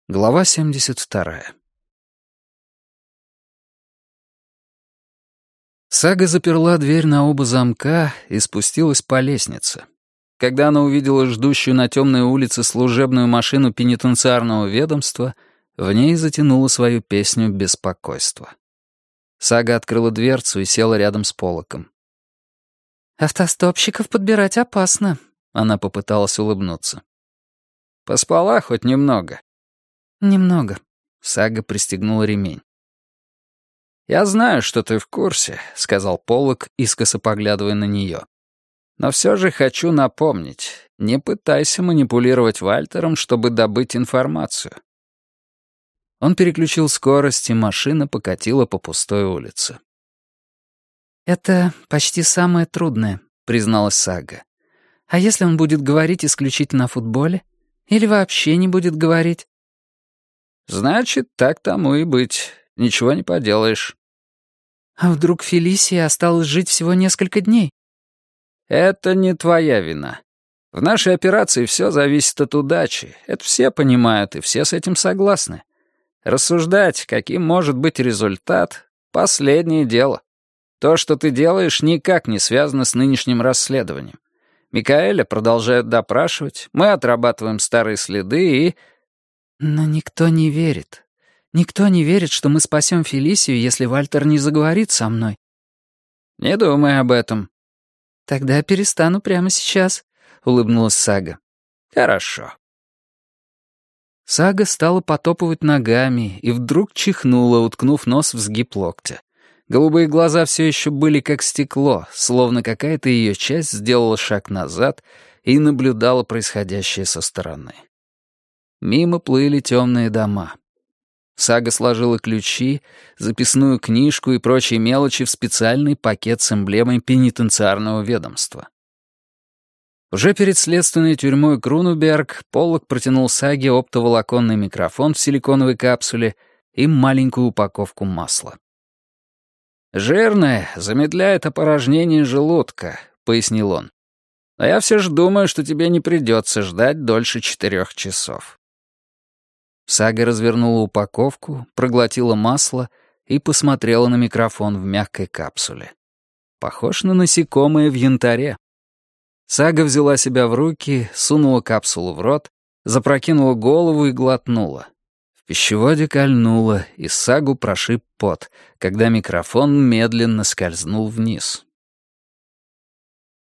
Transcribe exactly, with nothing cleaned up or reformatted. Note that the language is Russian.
Глава семьдесят вторая. Сага заперла дверь на оба замка и спустилась по лестнице. Когда она увидела ждущую на темной улице служебную машину пенитенциарного ведомства, в ней затянула свою песню беспокойства. Сага открыла дверцу и села рядом с Поллоком. «Автостопщиков подбирать опасно», — она попыталась улыбнуться. «Поспала хоть немного?» «Немного». Сага пристегнула ремень. «Я знаю, что ты в курсе», — сказал Поллок, искоса поглядывая на нее. «Но все же хочу напомнить, не пытайся манипулировать Вальтером, чтобы добыть информацию». Он переключил скорость, и машина покатила по пустой улице. «Это почти самое трудное», — призналась Сага. «А если он будет говорить исключительно о футболе? Или вообще не будет говорить?» «Значит, так тому и быть. Ничего не поделаешь». «А вдруг Фелисия осталась жить всего несколько дней?» «Это не твоя вина. В нашей операции все зависит от удачи. Это все понимают, и все с этим согласны. Рассуждать, каким может быть результат — последнее дело. То, что ты делаешь, никак не связано с нынешним расследованием. Микаэля продолжают допрашивать, мы отрабатываем старые следы и...» «Но никто не верит. Никто не верит, что мы спасем Фелисию, если Вальтер не заговорит со мной». «Не думай об этом». «Тогда перестану прямо сейчас», — улыбнулась Сага. «Хорошо». Сага стала потопывать ногами и вдруг чихнула, уткнув нос в сгиб локтя. Голубые глаза все еще были как стекло, словно какая-то ее часть сделала шаг назад и наблюдала происходящее со стороны. Мимо плыли темные дома. Сага сложила ключи, записную книжку и прочие мелочи в специальный пакет с эмблемой пенитенциарного ведомства. Уже перед следственной тюрьмой Крунуберг Поллок протянул Саге оптоволоконный микрофон в силиконовой капсуле и маленькую упаковку масла. «Жирное замедляет опорожнение желудка», — пояснил он. «Но я все же думаю, что тебе не придется ждать дольше четырех часов». Сага развернула упаковку, проглотила масло и посмотрела на микрофон в мягкой капсуле. Похож на насекомое в янтаре. Сага взяла себя в руки, сунула капсулу в рот, запрокинула голову и глотнула. В пищеводе кольнуло, и Сагу прошиб пот, когда микрофон медленно скользнул вниз.